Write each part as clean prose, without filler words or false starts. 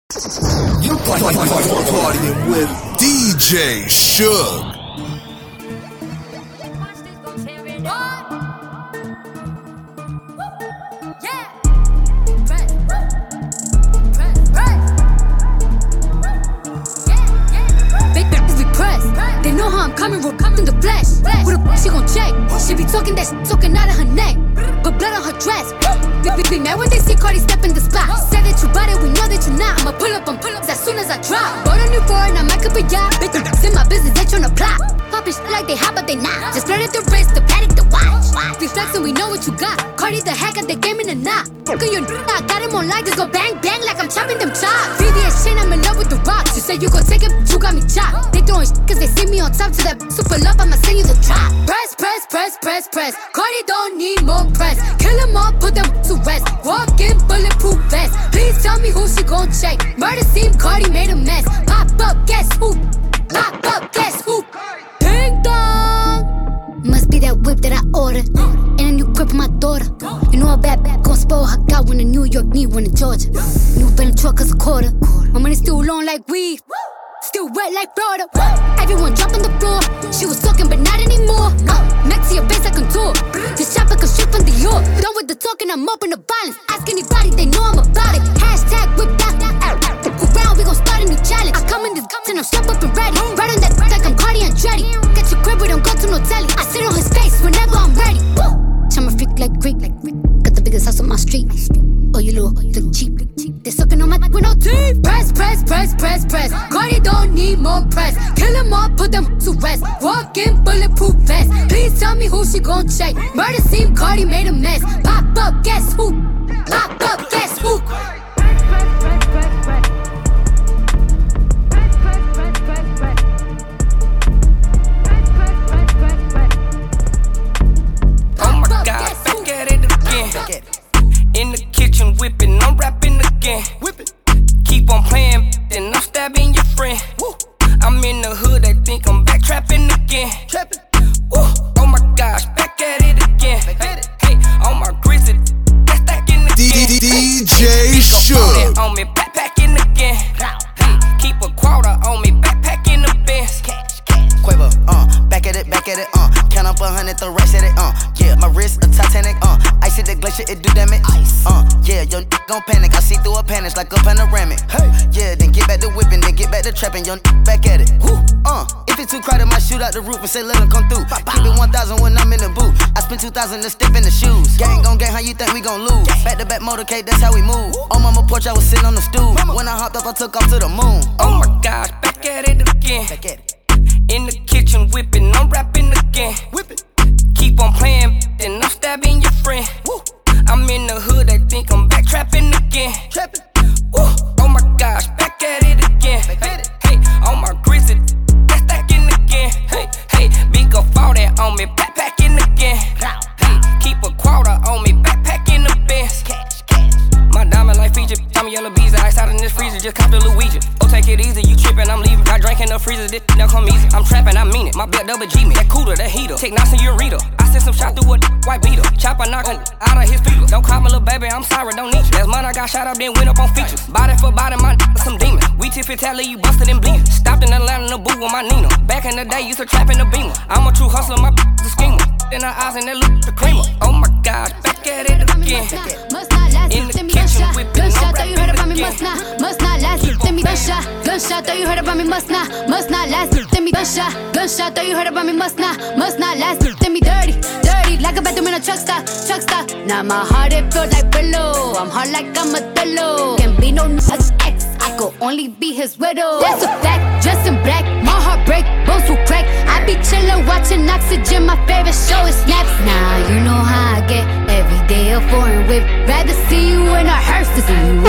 You're partying with DJ Suge. They know how I'm coming, we're in the flesh. With a she gon' check. She be talking that shit talking out of her neck. But blood on her dress. Be mad when they see Cardi step in the spot. Said that you bought it, we know that you not. I'ma pull up on pull-ups as soon as I drop. Bought a new foreign, I might up a yacht. Bitch, in my business, they tryna plot. Poppin' shit like they hot, but they not. Just flirt at the wrist, the paddock, the watch. We flexin', we know what you got. Cardi the hack, got the game in the knot. Look at your I got him on light, just go bang, bang like I'm chopping them chops. VVS chain, I'm in love with the rocks. You said you gon' take it, you got me chopped. They throwin' shit cause they see me on top to that super love, I'ma send you the drop. Press, press, press, press, press. Cardi don't need more press. Kill them all, put them to rest. Walk in bulletproof vest. Please tell me who she gon' check. Murder scene, Cardi made a mess. Pop up, guess who? Pop up, guess who? Ding dong. Must be that whip that I ordered. And a new crib for my daughter. You know a bad gon' spoil her. Got one in New York, need one in Georgia. New Bentley truck cause a quarter. My money still long like weed. Still wet like Florida. Everyone drop on the floor. She was talking, but not anymore. Next to your face, I contour. Just shop like a shit from Dior. Done with the talking, I'm up in the violence. Ask anybody, they know I'm about it. Hashtag whip that. Around, we gon' start a new challenge. I come in this and I'm strapped up and ready. Right on that like I'm Cardi and Dreddy. Get your crib, we don't go to no telly. I sit on his face whenever I'm ready. I'm a freak like Greek. Got the biggest house on my street. Oh, you look cheap. They sucking on my with no teeth. Press, press, press, press, press. Cardi don't need more press. Kill them all, put them to rest. Walk in bulletproof vest. Please tell me who she gon' check. Murder scene, Cardi made a mess. Pop up, guess who? Pop up, guess who? In the kitchen whipping, I'm rapping again. Keep on playing, then I'm stabbing your friend. I'm in the hood, they think I'm back trapping again. Oh my gosh, back at it again. Hey, on my grizzly, that's stacking again. DJ Suge. On me, backpacking again. Hey, keep a quarter on me, backpacking the Benz. Quavo, back at it, count up 100, throw rice at it, yeah, my wrist a Titanic, ice at the glacier, it do damage, yeah, your gon' panic, I see through a panic like a panoramic, hey, yeah, then get back to whipping, then get back to trapping, your back at it, if it's too crowded, might shoot out the roof and say let him come through, keep it 1,000 when I'm in the booth, I spend 2,000 to step in the shoes, gang gon' gang, how you think we gon' lose, back to back motorcade, that's how we move, on mama porch, I was sitting on the stool, when I hopped up, I took off to the moon, oh my gosh, back at it again, back at it. In the kitchen whipping, I'm rapping again. Keep on playing, then I'm stabbing your friend. I'm in the hood, they think I'm back trapping again. Oh my gosh, back at it again. Hey, on my grizzly, that's stacking again. Hey, big up all that on me, backpacking again. Hey, keep a quarter on me, backpacking the Benz. My diamond like feature, I'm yellow bees, ice out in this freezer, just cop the Luigi. Oh, take it easy, you trippin', I'm leaving. I drank in the freezer, this now come easy. I'm trappin', I mean it, my belt double G me. That cooler, that heater, take knots in your reader. I sent some shot through a white beater. Chopper knockin' out of his feet. Don't call my little baby, I'm sorry, don't need you. Last month I got shot up, then went up on features. Body for body, my some demons. We tip it, tally, you busted and bleeding. Stopped in Atlanta in the booth with my Nina. Back in the day, used to trap in the Beamer. I'm a true hustler, my the schemer. In her eyes and that look the creamer. Oh my gosh, back at it again. In the kitchen whipping, I'm rapping again. Must not last, send me gunshot, thought you heard about me, must not last, send me gunshot, thought you heard about me, must not last, send me dirty, like a bathroom in a truck stop, now my heart it feels like pillow, I'm hard like I'm a pillow, can't be no ex, I could only be his widow, that's a fact, dressed in black, my heart break, bones will crack, I be chillin' watching Oxygen, my favorite show is Snaps, now you know how I get, every day a foreign whip, rather see you in a hearse than see you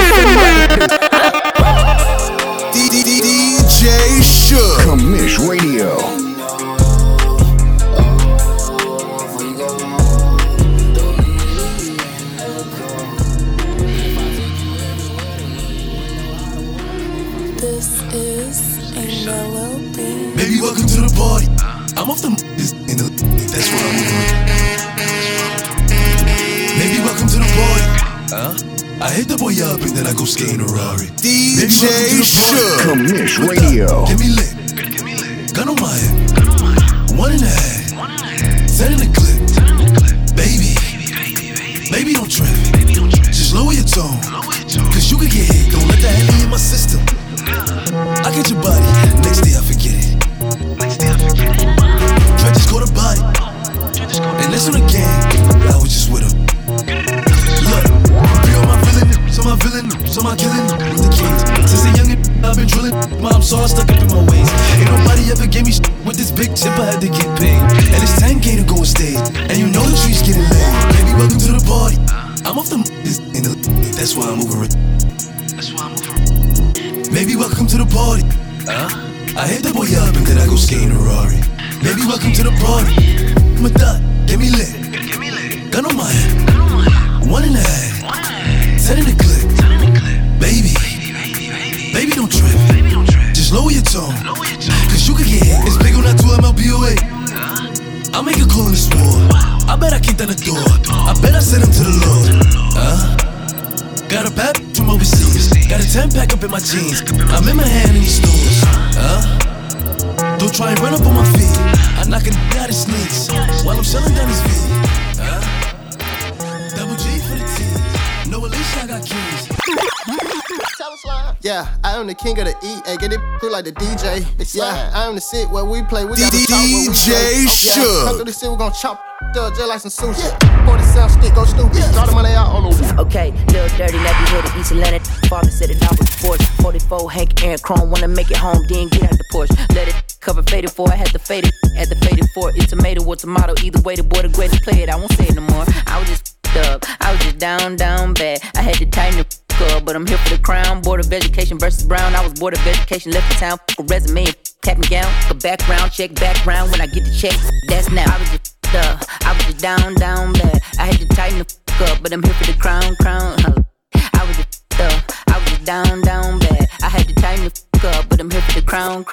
DJ Suge. Commish Radio. This is a melody. Baby, welcome to the party. I'm off the that's what I'm doing. Baby, welcome to the party. I hit the boy up and then I go skate in a Rari. DJ Shook. Commish Radio. Get me lit. Gun on my head. 1.5. 10 in the clip. Baby, don't trip. Just lower your tone. Cause you could get hit. Don't let that Henny in my system. I get your body. Next day I forget it. Try just call the body. And that's on the game. I was just with him. Look, be on my villain, so my killing with the kings. Since a youngin', I've been drilling. Mom saw I stuck up in my ways. Ain't nobody ever gave me with this big chip. I had to get paid. And it's 10K to go on stage. And you know the trees getting laid. Baby, welcome to the party. I'm off the in the. That's why I'm over it. Baby, welcome to the party. I hit the boy up and then I go skate in a Rari. Baby, welcome to the party. I'm a dot, get me lit. Gun on my head. 1.5. 10 in the clip. Baby, don't trip. Just lower your tone. Cause you could get hit. It's big on that 2 MLBOA. I'll make a call in this war. I bet I kick down the door. I bet I send him to the Lord. Got a bad from overseas. Got a 10-pack up in my jeans. I'm in my hand in these stores. Don't try and run up on my feet. I knock it out his sneaks while I'm selling down his feet. Double G for the team. No, at least I got keys. Yeah, I am the king of the E. Hey, get it through like the DJ. Yeah, I am the shit where we play. We got to talk where we play. Shook. Come through this shit, we gon' chop just like some sushi. 47 stick, go stupid. Draw the money out on the. Okay, little dirty, nappy headed East Atlantic. Father said it out with the Porsche. 44, Hank, Aaron Chrome. Wanna make it home, then get out the Porsche. Let it cover faded for. I had to fade it at the faded for. It's tomato or tomato. Either way, the boy the greatest play it. I won't say it no more. I was just up. I was just down bad. I had to tighten the up, but I'm here for the crown. Board of Education versus Brown. I was board of Education, left the town. A resume and cap me gown. A background check, background when I get the check. That's now. I was just up. I was just down bad. I had to tighten the up, but I'm here for the crown. I was just up. I was just down bad. I had to tighten the up, but I'm here for the crown.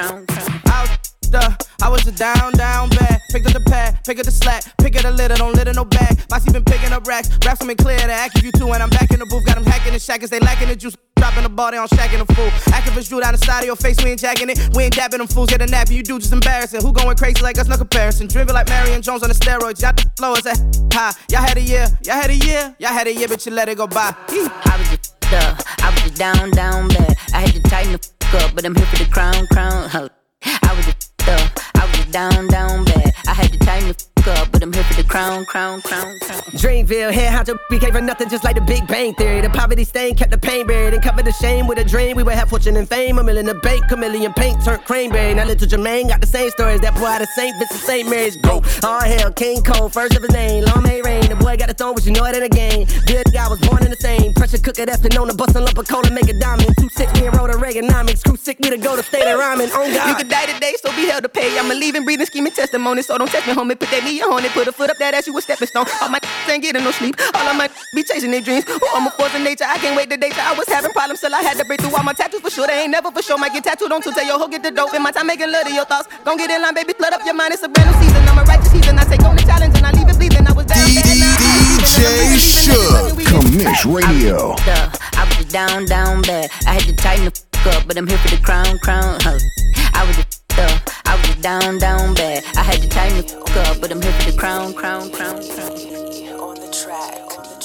I was just down bad. Picked up the pad, pick up the slack, pick up the litter, don't litter no bag. Mossy been picking up racks, raps them in clear to act you too. And I'm back in the booth, got them hacking the shackers, they lacking the juice. Dropping the ball, they on shacking the fool. Activists drew down the side of your face, we ain't jacking it. We ain't dabbing them fools, get a nap, you do just embarrassing. Who going crazy like us, no comparison. Driven like Marion Jones on the steroids, y'all the flow is at high. Y'all had a year, but you let it go by. I was just I was just down bad. I had to tighten the up, but I'm here for the crown. I was just I was just down bad. I had to tighten the up, but I'm here for the crown. Dreamville, head how to became for nothing, just like the Big Bang Theory. The poverty stain kept the pain buried and covered the shame with a dream. We would have fortune and fame, $1 million in the bank, chameleon paint turned cranberry. Now little Jermaine got the same stories. That boy out of St. Vincent, St. Mary's. Go, all hell, King Cole, first of his name. Long may rain, the boy got a throne, but you know it in a game. Good guy was born in the same pressure cooker that's been known to bust a lump of coal and make a diamond. 2-6, me and wrote a Reaganomics. Crew sick, me to go to state of rhyming. On God. You could die today, so be held to pay. I'm a living, breathing, scheming testimony. So don't test me, homie. Put that knee on it, put a foot up that ass, you a stepping stone. All my ain't getting no sleep. All of my be chasing their dreams. Oh, I'm a force of nature. I can't wait the day till I was having problems till I had to break through all my tattoos for sure. They ain't never for sure. Might get tattooed on to tell your hoe get the dope. In my time making love to your thoughts. Gon' get in line, baby. Flood up your mind. It's a brand new season. I'm a righteous heathen. I take on the challenge and I leave it bleeding. I was down bad. DJ Shook. Commish Radio. I was just down bad. I had to tighten the up, but I'm here for the crown. I was just down bad. I had to tighten the up, but I'm here for the crown. On the track.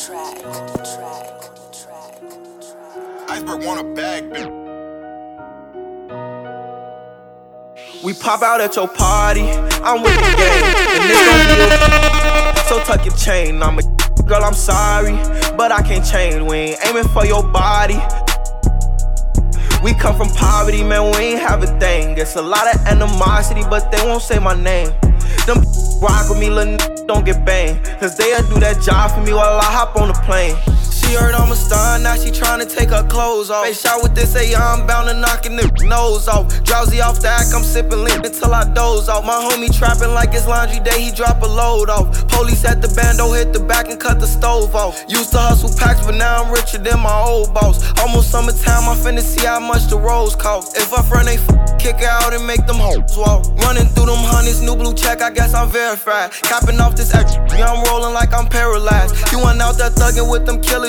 Iceberg want a bag, bitch. We pop out at your party. I'm with the game, and this gon' be a so tuck your chain. I'm a girl, I'm sorry, but I can't change. We ain't aiming for your body. We come from poverty, man, we ain't have a thing. It's a lot of animosity, but they won't say my name. Them rock with me, little don't get banged. Cause they'll do that job for me while I hop on the plane. She heard I'm a star, now she tryna take her clothes off. Face shot with this AR, I'm bound to knocking the nose off. Drowsy off the act, I'm sipping lean until I doze off. My homie trapping like it's laundry day, he drop a load off. Police at the bando, hit the back and cut the stove off. Used to hustle packs, but now I'm richer than my old boss. Almost summertime, I'm finna see how much the rose cost. If a friend ain't kick her out and make them hoes walk. Running through them honeys, new blue check, I guess I'm verified. Copping off this extra, I'm rolling like I'm paralyzed. You went out there thugging with them killers,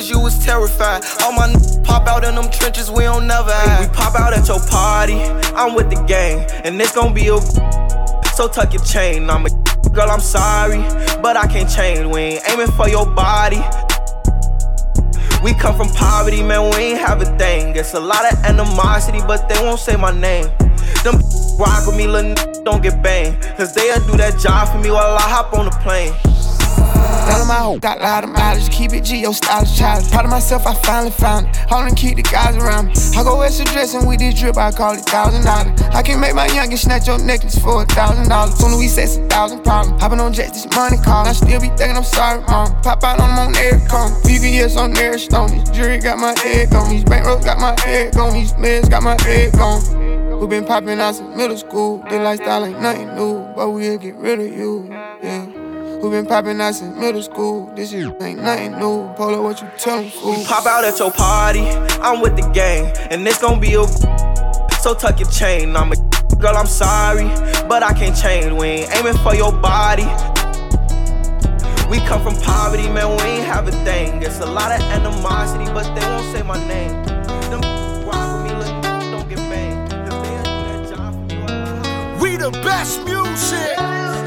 cause you was terrified. All my pop out in them trenches, we don't never hide. We pop out at your party, I'm with the gang, and it's gon' be a so tuck your chain. I'm a girl, I'm sorry, but I can't change. We ain't aiming for your body. We come from poverty, man, we ain't have a thing. It's a lot of animosity, but they won't say my name. Them rock with me, little don't get banged, cause they'll do that job for me while I hop on the plane. None of my hoes got a lot of mileage, keep it G, your style is childish. Proud of myself, I finally found it. Hold and keep the guys around me. I go extra dressing with this drip, I call it $1,000. I can make my youngest snatch your necklace for $1,000. Soon as we say 1,000 problems. Hopping on jets, this money call. I still be thinking I'm sorry, mom. Pop out on them on every corner. VVS on every stone. This jury got my head on. These bankrolls got my head on. These meds got my head on. We been popping out since middle school. This lifestyle ain't nothing new, but we'll get rid of you, yeah. We been popping out since middle school. This shit ain't nothing new. Polo, what you tellin', fool? We pop out at your party, I'm with the gang, and it's gon' be a so tuck your chain. I'm a girl, I'm sorry, but I can't change. We ain't aiming for your body. We come from poverty, man, we ain't have a thing. It's a lot of animosity, but they won't say my name. Them rock with me, look, don't get banged, cause they'll do that job for me. We the best music.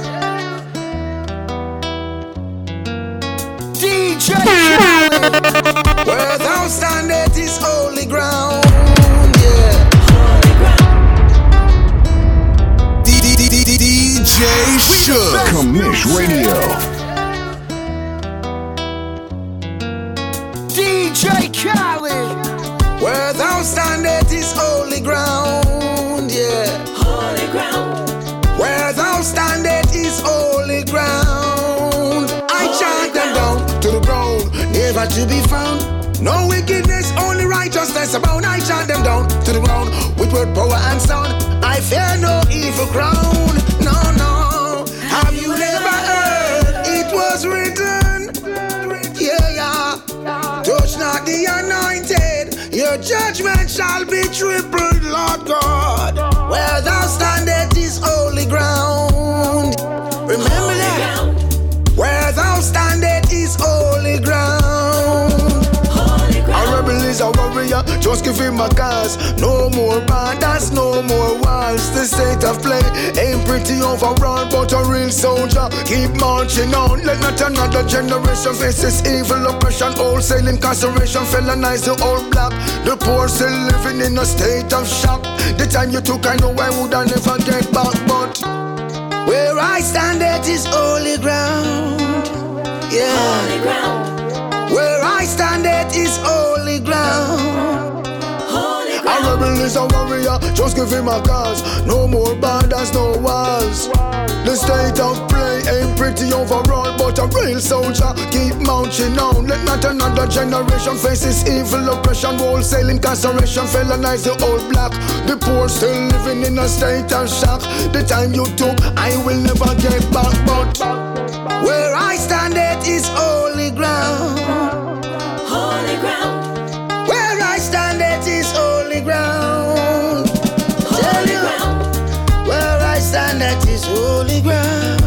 DJ where thou standeth is holy ground, yeah. Holy ground. DJ Shook. Commish Radio. DJ Khaled. Where thou standeth is holy ground, yeah. Holy ground. Where thou standeth is holy ground. I chant them down to the ground, never to be found. No wickedness, only righteousness abound. I chant them down to the ground with word, power, and sound. I fear no evil crown. No, no. Have you never heard? It was written. Yeah, yeah. Touch not the anointed. Your judgment shall be tripled, Lord God. Where thou standest is holy ground. Remember that. Where thou standest is holy ground. A rebel is a warrior, just give him a cause. No more borders, no more walls. The state of play ain't pretty overall, but a real soldier keep marching on. Let not another generation face this evil oppression. Wholesale incarceration, felonize the old black. The poor still living in a state of shock. The time you took, I know I would I never get back, but where I stand, that is holy ground. Yeah. Holy ground. Where I stand, that is holy ground. Holy ground. A rebel is a warrior, just give him a cause. No more borders, no walls. The state of play ain't pretty overall, but a real soldier keep marching on. Let not another generation face this evil oppression. Wholesale incarceration, felonize the old black. The poor still living in a state of shock. The time you took, I will never get back, but where I stand, that is holy ground. Holy ground. Where I stand, that is holy ground. Holy ground. Where I stand, that is holy ground.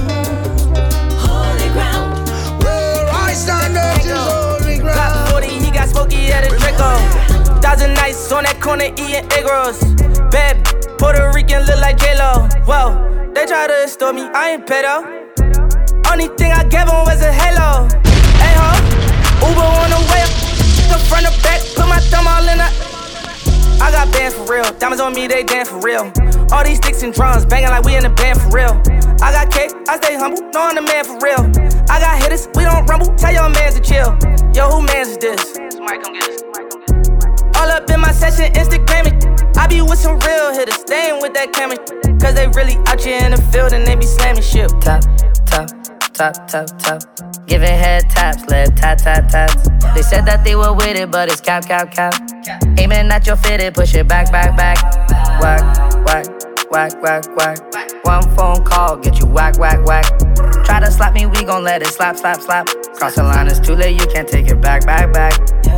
Holy ground. Where I stand, that is holy ground. Glock 40, he got smoky at a Draco. 1,000 nights on that corner eating egg rolls. Bad Puerto Rican look like J-Lo. Whoa, they try to extort me, I ain't pedo. Only thing I gave him was a halo. Hey ho, Uber on the way up, the front to back, put my thumb all in the. I got bands for real, diamonds on me, they dance for real. All these sticks and drums, banging like we in the band for real. I got cake, I stay humble, know I'm the man for real. I got hitters, we don't rumble, tell your mans to chill. Yo, who mans is this? Somebody come get this. All up in my session, Instagramming. I be with some real hitters, staying with that camera. Cause they really out here in the field and they be slamming shit. Top, top. Top, top, top. Giving head taps, left tap, tap, taps. They said that they were with it, but it's cap, cap, cap. Aiming at your fitted, push it back, back, back. Whack, whack, whack, whack, whack. One phone call, get you whack, whack, whack. Try to slap me, we gon' let it slap, slap, slap. Cross the line, it's too late, you can't take it back, back, back.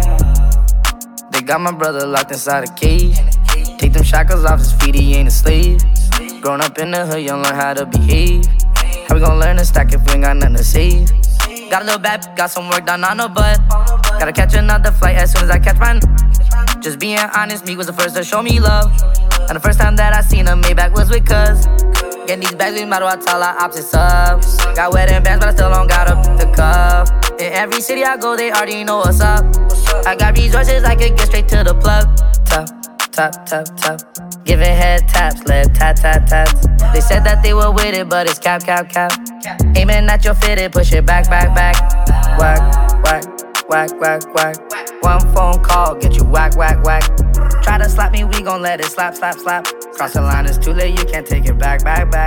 They got my brother locked inside a cage. Take them shackles off his feet, he ain't a slave. Grown up in the hood, you learn how to behave. How we gon' learn to stack if we ain't got nothing to save? Got a little bad, got some work done on her butt. Gotta catch another flight as soon as I catch mine. Just being honest, Meek was the first to show me love. And the first time that I seen a Maybach was with cuz. Getting these bags, we model, I tell our opposite subs. Got wedding bands, but I still don't got up the cuff. In every city I go, they already know what's up. I got resources, I could get straight to the plug. Tap, tap, tap, tap. Giving head taps, lip tat, tat, tats. They said that they were with it, but it's cap, cap, cap. Aiming at your fitted, push it back, back, back. Whack, whack, whack, whack, whack. One phone call, get you whack, whack, whack. Try to slap me, we gon' let it slap, slap, slap. Cross the line, it's too late, you can't take it back, back, back.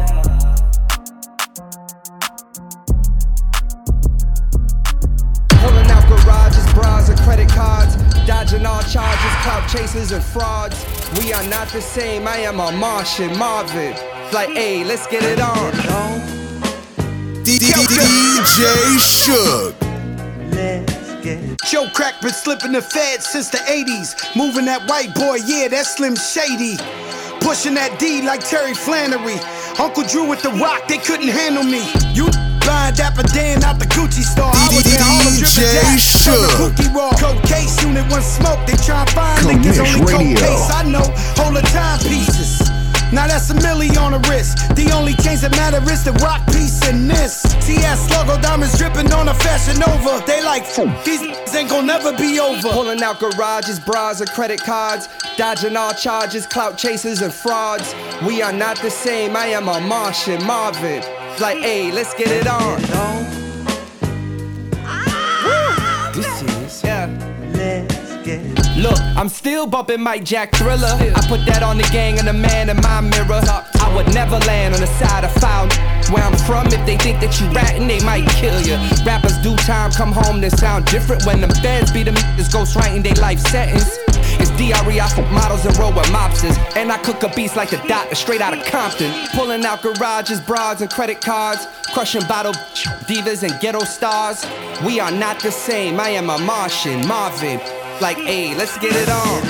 Pulling out garages, bras, and credit cards. Dodging all charges, clout chasers, and frauds. We are not the same, I am a Martian, Marvin. Like, hey, let's get it on. DJ Shook. Joe Crack been slipping the feds since the 80s. Moving that white boy, yeah, that's Slim Shady. Pushing that D like Terry Flannery. Uncle Drew with the rock, they couldn't handle me. You blind Dapper Dan out the Gucci store. I was in Harlem dripping Shook. Cookie raw. Cold case unit, one smoke. They try to find niggas only cold case. I know, hold the timepieces. Now that's a milli on the wrist. The only change that matter is the rock piece in this. TS logo diamonds dripping on a Fashion Nova. They like, these ain't gon' never be over. Pulling out garages, bras, and credit cards. Dodging all charges, clout chasers, and frauds. We are not the same, I am a Martian, Marvin. Like, hey, let's get it on. This is, let's get it. Look, I'm still bumping Mike Jack Thriller. I put that on the gang and the man in my mirror. I would never land on the side of foul. Where I'm from, if they think that you ratting, they might kill you. Rappers do time, come home, they sound different. When them feds beat them niggas ghostwriting they life sentence. It's DRE, I fuck models and roll with mobsters. And I cook a beast like the doctor, straight out of Compton. Pulling out garages, bras, and credit cards. Crushing bottle divas and ghetto stars. We are not the same, I am a Martian, Marvin. Like, hey, let's get it on.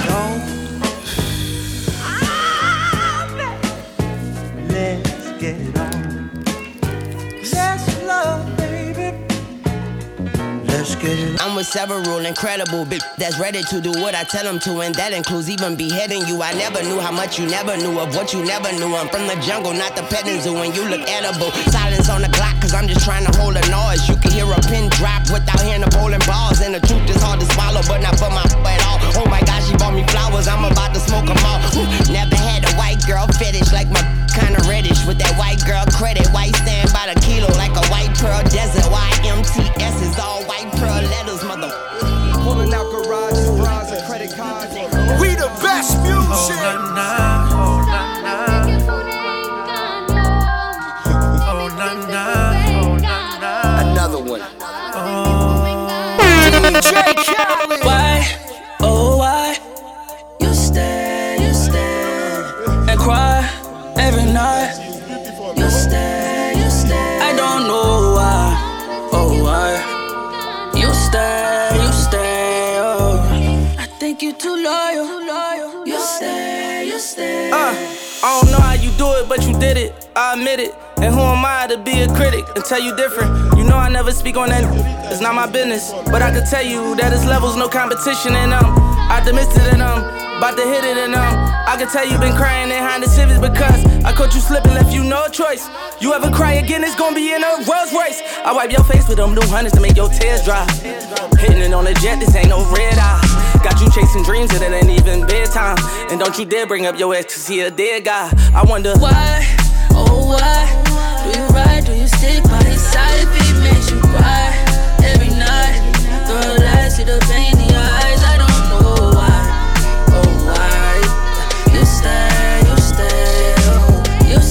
Let's get it on. Let's love, baby. Let's get it on. I'm with several incredible bitch that's ready to do what I tell them to, and that includes even beheading you. I never knew how much you never knew of what you never knew. I'm from the jungle, not the petting zoo, and you look edible. Silence on the clock, cause I'm just trying to hold a noise. You can hear a pin drop without hearing the bowling balls, and the truth is hard to swallow, but not for my at all. Oh my gosh, she bought me flowers, I'm about to smoke them all. Never had a white girl fetish, like my kinda reddish. With that white girl credit, white stand by the kilo, like a white pearl desert. YMTS is all white pearl letters, mother. Pulling out garages, bras, and credit cards. We the best music. Another one. DJ Khaled. Why, oh why, you stay and cry every night. You stay, I don't know why, oh why, you stay, oh. I think you too loyal, you stay. I don't know how you do it, but you did it, I admit it. And who am I to be a critic and tell you different? You know I never speak on that, it's not my business. But I can tell you that it's levels, no competition, and optimistic, and about to hit it, and I can tell you been crying behind the civics because I caught you slipping, left you no choice. You ever cry again, it's gonna be in a Rolls Royce. I wipe your face with them new hundreds to make your tears dry. Hitting it on a jet, this ain't no red eye. Got you chasing dreams and it ain't even bedtime. And don't you dare bring up your ex cause he a dead guy. I wonder why, oh why, do you ride, do you stick by his side if he makes you cry every night? Girl, I see the pain in your eyes, I don't know why, oh why. You stay, oh, you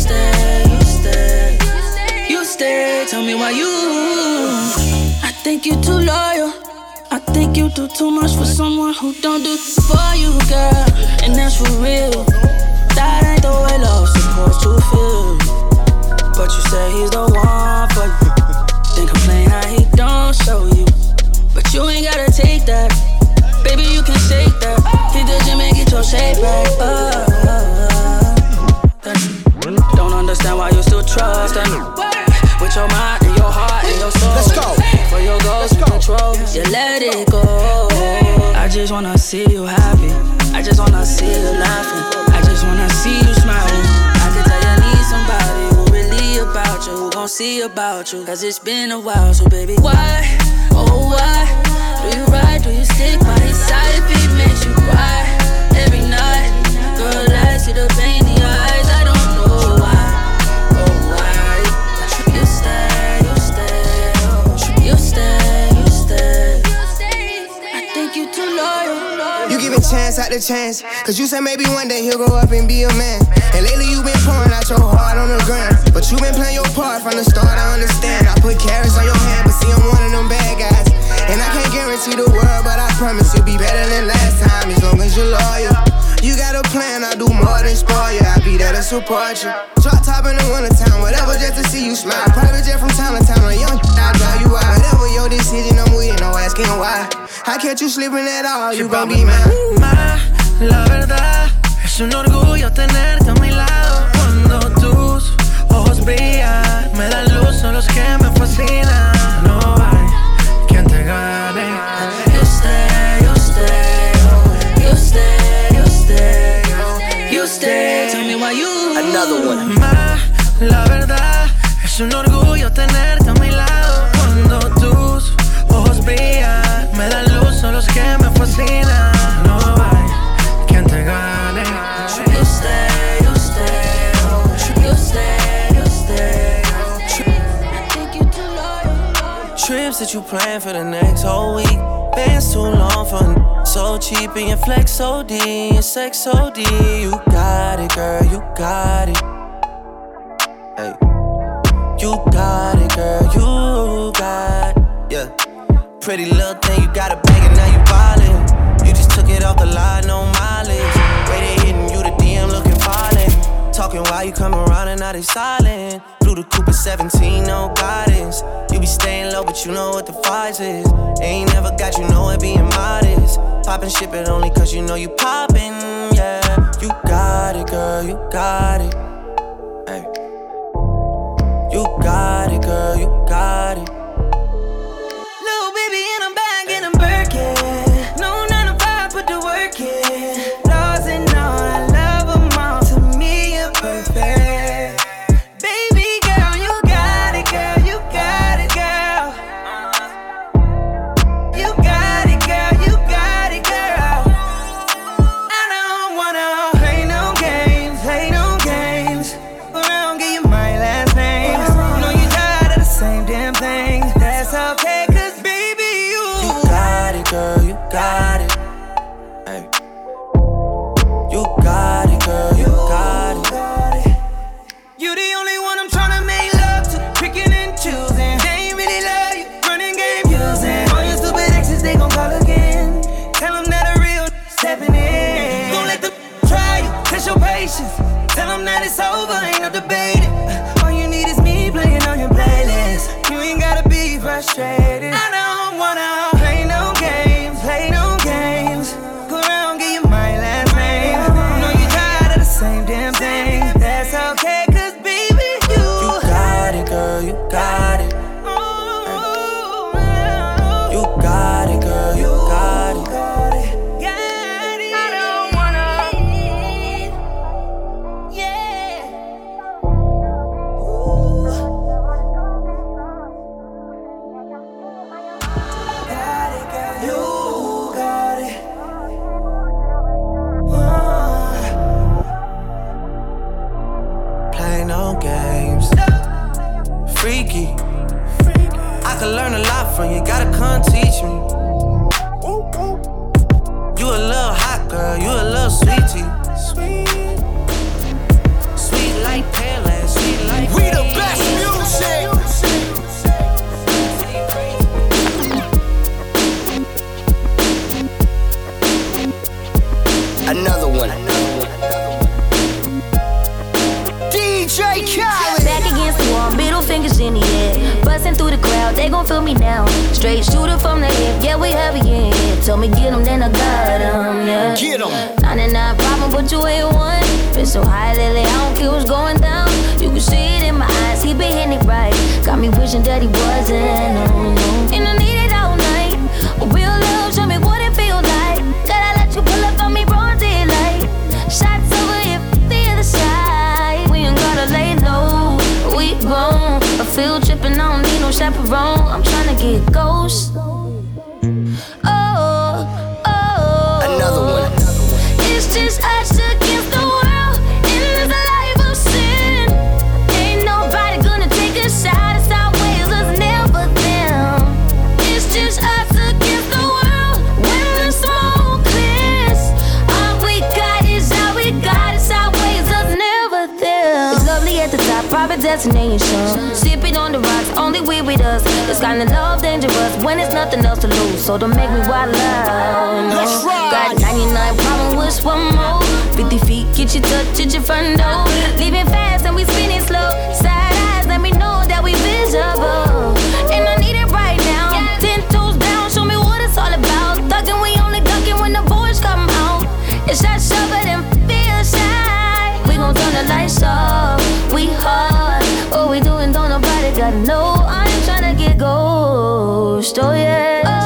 stay, tell me why you. I think you too loyal, I think you do too much for someone who don't do for you, girl. And that's for real, that ain't the way love's supposed to feel. But you say he's the one for you, then complain how he don't show you. But you ain't gotta take that, baby, you can shake that. Hit the gym and get your shape back. Don't understand why you still trust her. With your mind and your heart and your soul. Let's go. For your goals and control, you let it go. just wanna see you happy. I just wanna see you laughing. I just wanna see you smiling. I can tell you need somebody who really about you, who gon' see about you. Cause it's been a while, so baby, why? Oh, why? Do you ride? Do you stick by his side if it makes you cry? Every night, girl, I see the pain in your eyes. I don't know why. Oh, why? You stay, you stay. You stay, you stay. I think you too loyal. You giving chance after chance, cause you said maybe one day he'll grow up and be a man. And lately you been pouring out your heart on the ground, but you been playing your part from the start, I understand. I put carrots on your hand, but see I'm one of them bad guys. And I can't guarantee the world, but I promise you'll be better than last time, as long as you're loyal. You got a plan, I'll do more than spoil you. I'll be there to support you. Drop top in the wintertime, whatever, just to see you smile. Private jet from town to town, a young I'll drive you out. Whatever your decision, I'm with, no asking why. I catch you slipping at all, you gon' be mine. La verdad, es un orgullo tenerte a mi lado. Cuando tus ojos brillan, me dan luz, son los que me fascinan. No hay quien te gane. You stay, you stay. You stay, you stay. You stay, tell me why you. Another one. La verdad, es un orgullo tenerte a mi lado. Cuando tus ojos brillan, me dan luz, son los que me fascinan. No hay quien te gane. You stay, you stay. You stay, you stay. I think you too loyal. Trips that you plan for the next whole week. Bands too long for so cheap and your flex OD, your sex OD. You got it, girl, you got it. Hey, you got it, girl, you got it. Yeah, pretty little thing, you got a bag and now you ballin'. You just took it off the line, no mileage. Way they hitting you, the DM looking violent. Talking while you come around and now they silent. Blew the coupe at 17, no guidance. You be staying low, but you know what the price is. Ain't never got you know it being modest. Poppin' shit, but only cause you know you poppin', yeah. You got it, girl, you got it. Hey. You got it, girl, you got it. Little baby in a bag and a Birkin. No 9 to 5, put the work in. Flaws and all, I love them all. To me, you're perfect. Baby girl, you got it, girl, you got it, girl. You got it, girl, you got it, girl. I don't wanna play no games, play no games. Around, give you my last name. You know you tired of the same damn thing. That's okay, cause baby, You got it, girl, you got it. Hey. You got it, girl, you got it. you the only one I'm tryna make love to. Picking and choosing. They ain't really love you. Running game using. All your stupid exes, they gon' call again. Tell them that a real stepping in. Don't let them try you. Test your patience. Tell them that it's over, ain't no debating. All you need is me playing on your playlist. You ain't gotta be frustrated. I don't wanna play no games, play no games. Go around, give you my last name. You know you tired of the same damn thing. That's okay, cause baby, you got it, girl, you got it. You got it, girl, you got it. I don't wanna. Yeah. Got it, girl, you got it. Play no games. Freaky. I could learn a lot from you, gotta come teach me. You a little hot girl, you a little sweetie. Sweet like Pele, sweet like We the best music. Another one. DJ Khaled. Back against the wall, middle fingers in the air. Busting through the crowd, they gon' feel me now. Straight shooter from the hip, yeah, we heavy in here. Told me get 'em, then I got 'em, yeah. Get 'em. 99 problem, but you ain't one. Been so high lately, I don't care what's going down. You can see it in my eyes, he been hitting it right. Got me wishing that he wasn't, no, no. And I need it all night. Real love, show me what it feels like. chaperone. I'm tryna get ghost. Another one. It's just us against the world in this life of sin. Ain't nobody gonna take a shot. It's our ways, us never them. It's just us against the world when the smoke clears. All we got is all we got. It's our ways, us never them. It's lovely at the top, private destination. Sipping on the rocks, only we with us. It's kinda love dangerous when it's nothing else to lose. So don't make me wild out. Let's ride. Got 99 problems with one more. 50 feet, get you touch at your front door. Leaving fast and we spinning slow. Side eyes, let me know that we visible. And I need it right now. 10 toes down, show me what it's all about. Thuggin', we only duckin' when the boys come out. It's that shovin' and feel shy. We gon' turn the lights off. We hard. What we doing, don't nobody gotta know. I ain't tryna get ghost. Oh yeah.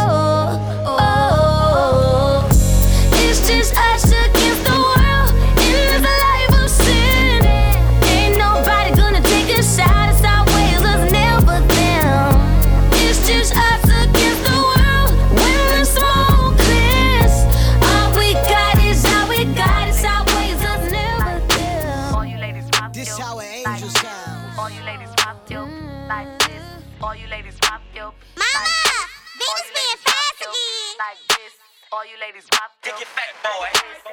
It's just us against the world in this life of sin. Ain't nobody gonna take a shot. It's our ways, us never them. It's just us against the world when the smoke clears. All we got is all we got. It's our ways, us never them. All you ladies pop This how an angel sounds. All you ladies pop yo like this. All you ladies pop yo. Mama, Venus being fast again. Like this. All you ladies pop yo. Take it back, boy.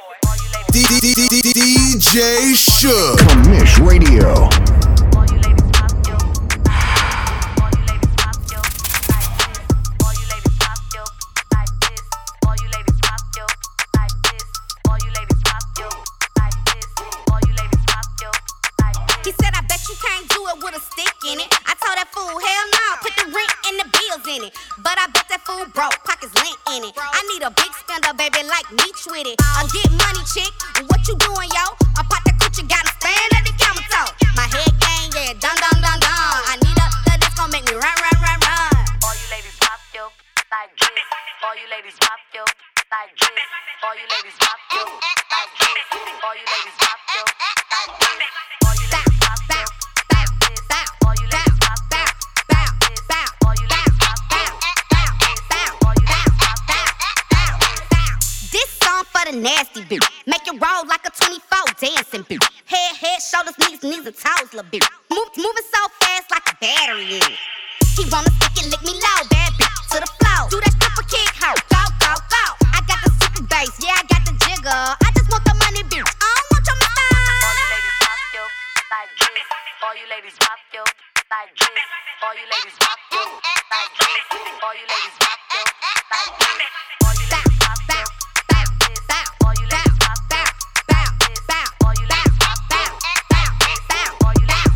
DJ Shook. Commish Radio. All you ladies pop yo. All you ladies pop yo. Like this. All you ladies pop yo. Like this. All you ladies pop yo. Like this. All you ladies pop yo. Like this. All you ladies pop yo. Like this. He said, I bet you can't do it with a stick in it. I told that fool, hell no, put the rent and the bills in it. But I bet that fool broke, pockets lint in it. I need a big spender, baby, like Meech with it. Get money, chick, what you doing, yo? I pop that coochie, gotta stand at the camera talk. My head gang, yeah, dun dun dun dun. I need a thug that's gonna make me run, run, run, run. All you ladies pop yo. Like this. All you ladies pop yo. Like this. All you ladies pop yo. Like this. All you ladies pop yo. Like this. All you ladies pop yo. Like this. All you ladies pop yo. Like this. All you ladies pop yo. Like this. All you ladies pop yo. This song for the nasty bitch. Make it roll like a 24 dancing bitch. Head, shoulders, knees and toes, little bitch. Moving so fast like a battery in it. He wanna stick and lick me low, bad bitch, to the floor. Do that stripper kick, ho, go, go, go. I got the super bass, yeah, I got the jigger. I just want the money, bitch. I don't want your money. All you ladies pop yo. Like this. All you ladies pop yo. Like this. All you ladies pop yo. Like this. All you ladies pop yo. Like this. All you ladies pop yo. Like this. All you ladies pop yo. Like this. All you ladies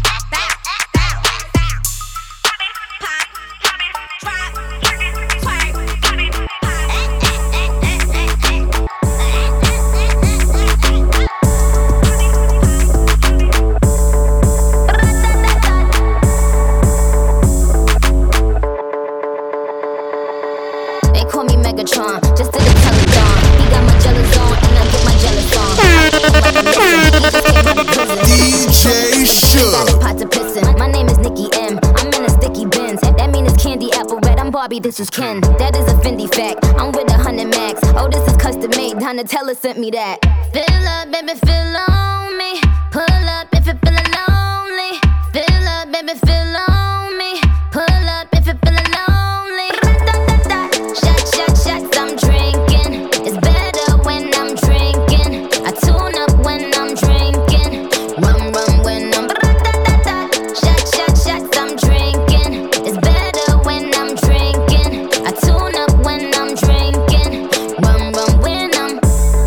Megatron, just did a telethon. He got my jealous on, and I get my jealous on. DJ Shook. Pot to pissin'. My name is Nikki M. I'm in a sticky Benz. That mean it's candy apple red. I'm Barbie, this is Ken. That is a Fendi fact. I'm with 100 max. Oh, this is custom made. Donatella sent me that. Fill up, baby, fill on me. Pull up if you feelin' lonely. Fill up, baby, fill on me. Pull up if you feelin' lonely. Shots I'm drinking. It's better when I'm drinking. I tune up when I'm drinking. Rum when I'm shots I'm drinking. It's better when I'm drinking. I tune up when I'm drinking. Rum when I'm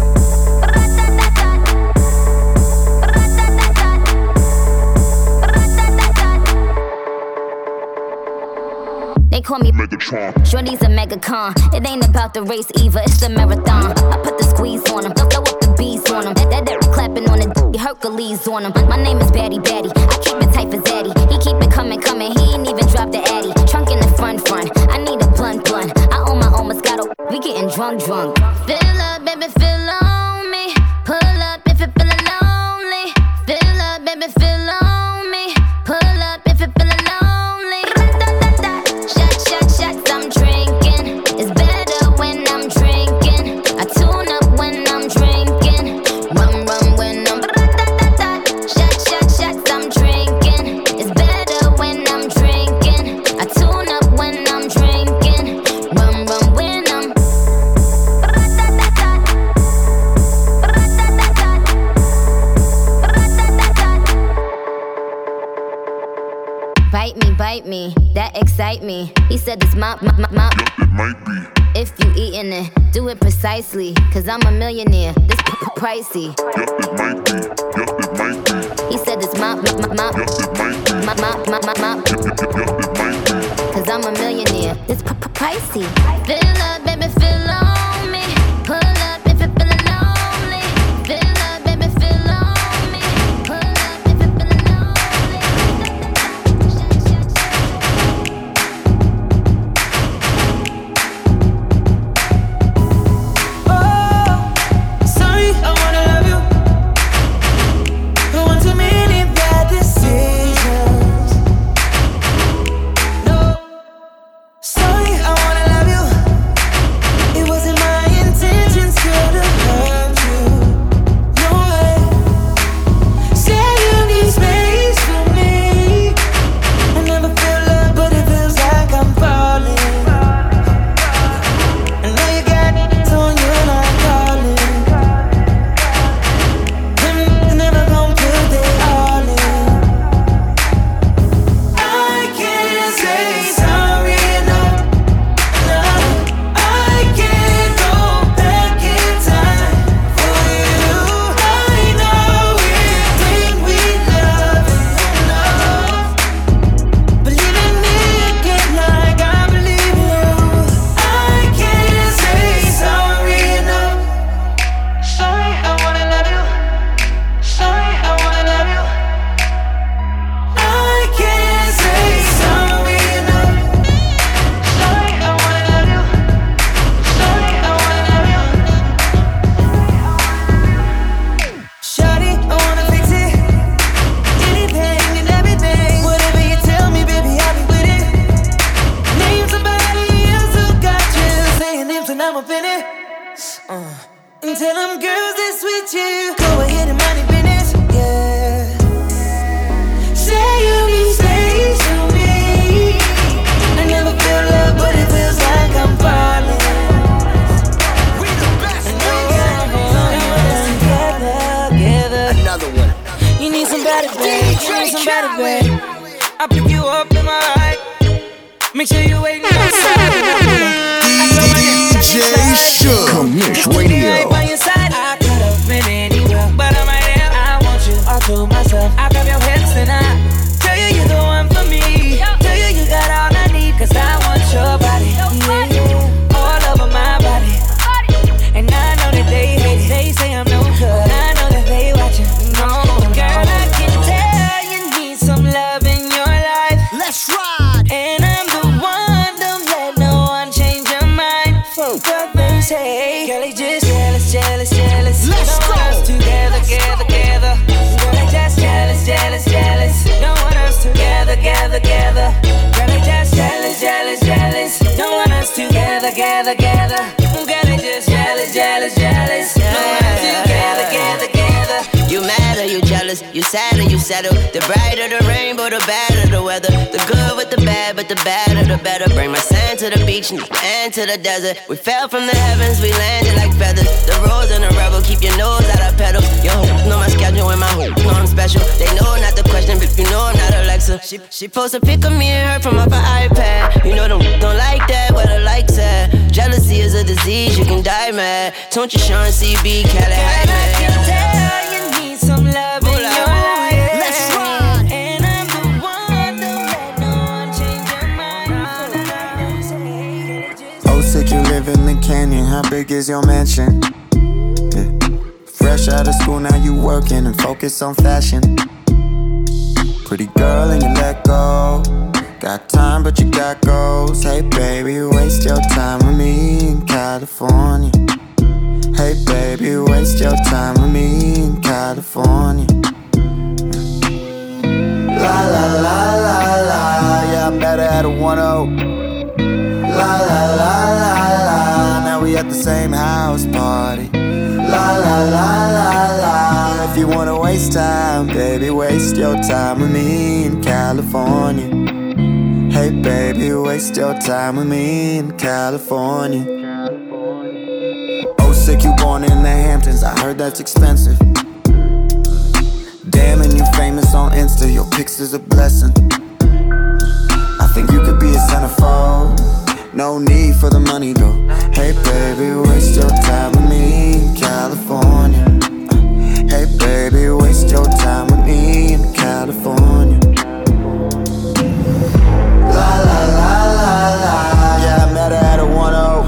They call me Megatron. Shorty's a megacon. It ain't about the race either, it's a marathon. I put the squeeze on him, throw up the bees on him. That clapping on the Hercules on him. My name is Batty. I keep it tight for Zaddy. He keep it coming. He ain't even dropped the Addy. Trunk in the front. I need a blunt. I own my own Moscato. We getting drunk. Fill up, baby, fill on me. Pull up if you feelin' lonely. Fill up, baby, fill on me. Pull up if you feelin' lonely. bite me, that excite me. He said it's my. It might be. If you eatin' it, do it precisely. Cause I'm a millionaire, this pricey. It might be. It might be. He said it's my. It might be. Cause I'm a millionaire, this pricey. Fill up, baby, fill on me. Pull up if you're feeling lonely. Fill up, baby, fill on me. Pull up if you're feeling lonely. Oh, sorry, I wanna love you. Don't want too many bad decisions. No, sorry, I wanna love you. It wasn't my intentions to hurt you. No way. Say you need space from me. I never feel love, but it feels like I'm falling. I know you got it on you and I'm calling. Them never gon' put they all in. I can't say sorry enough. No, I can't go back in time for you. I know it when we love enough. Believe in me again like I believe in you. I can't say sorry enough. Sorry, I wanna love you. Sorry, I wanna love you. I can't say sorry enough. Sorry, I wanna love you. Sorry, I wanna love you. Shawty, I wanna fix it. Anything and everything. Whatever you tell me, baby, I'll be with it. Name somebody else who got you. Saying names and I'm up in it. And tell them girls that's with you. Go ahead and mind your business, yeah. Say you need space from me. I never feel love, but it feels like I'm falling. We the best, together. Another one. You need somebody, babe. You need somebody, babe. I pick you up in my ride. Make sure you wait outside. DJ Shook. Commish Radio. By your side, I could have been anywhere, but I'm right here. I want you all to myself. I grab your hips and I tell you you're the one for me. Tell you you got all I need, cause I want your body. Yeah, all over my body. And I know that they hate it. They say I'm no good. I know that they watching. No, girl, I can tell you need some love in your life. Let's ride. And I'm the one, don't let no one change your mind. Fuck what they say. Girl, they just jealous. Let's Don't go. want us together. Girl, they just jealous. Don't want us together. Girl, they just jealous. Don't want us together. Girl, they just jealous. Don't want us together. You mad or you jealous? You sad or you settle? The brighter the rainbow, the better the weather. The good with the bad, but the badder the better. Bring my sand to the beach and to the desert. We fell from the heavens, we landed like feathers. The rose and the rebel, keep your nose out of pedal. Your hoes know my schedule and my hoes know I'm special. They know not the question, but you know I'm not Alexa. She post a pic of me and her from off her iPad. You know them don't like that, where the likes at. Jealousy is a disease, you can die mad. Don't you Sean CB, Cali And I can tell you need some love in your life. Let's ride. And I'm the one, don't let no one change your mind. Oh, sick, you live in the canyon. How big is your mansion? Yeah. Fresh out of school, now you working and focus on fashion. Pretty girl and you let go. Got time, but you got goals. Hey, baby, waste your time with me in California. Hey, baby, waste your time with me in California. La la la la la, yeah, I'm better at a 1-0. La la la la la, now we at the same house party. La la la la la, if you wanna waste time, baby, waste your time with me in California. Hey baby, waste your time with me in California. Oh, sick, you born in the Hamptons, I heard that's expensive. Damn, and you famous on Insta, your pics is a blessing. think you could be a centerfold. No need for the money though. Hey baby, waste your time with me in California. Hey baby, waste your time with me in California. La la la la la. Yeah, I met her at a 1-0.